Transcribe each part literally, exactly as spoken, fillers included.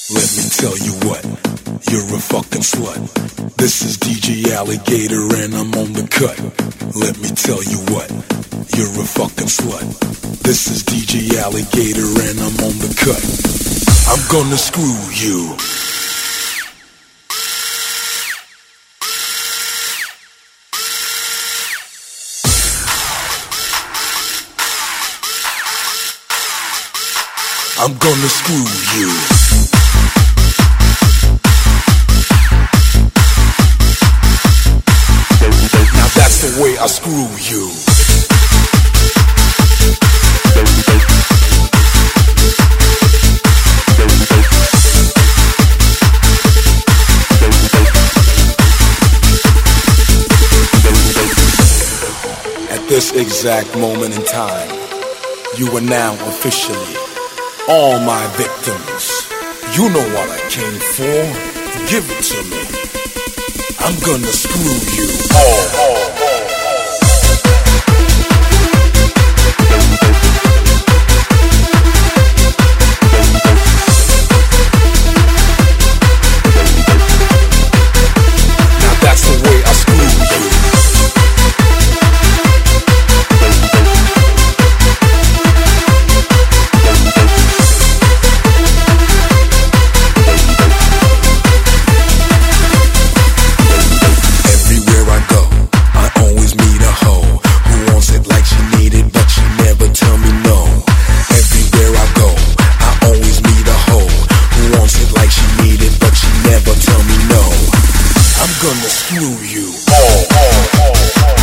Let me tell you what, you're a fucking slut. This is D J Alligator and I'm on the cut. Let me tell you what, you're a fucking slut. This is D J Alligator and I'm on the cut. I'm gonna screw you. I'm gonna screw you. Now that's the way I screw you. At this exact moment in time, you are now officially all my victims. You know what I came for. Give it to me. I'm gonna screw you all, all, all. Now that's the way I screw you. Gonna screw you all, all, all, all.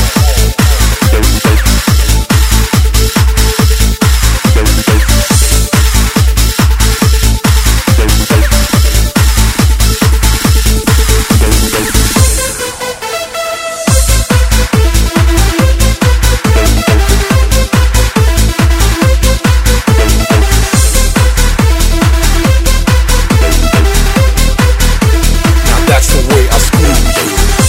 Now that's the way I screw you.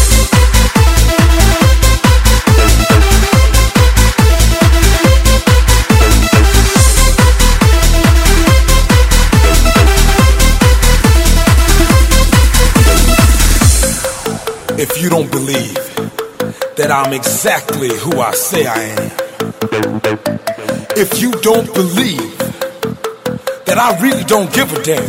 If you don't believe that I'm exactly who I say I am, if you don't believe that I really don't give a damn,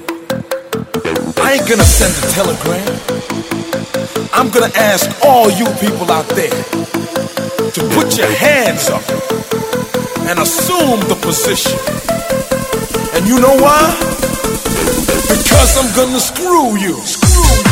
I ain't gonna send a telegram. I'm gonna ask all you people out there to put your hands up and assume the position. And you know why? Because I'm gonna screw you. Screw you.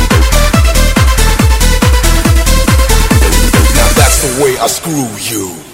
I screw you.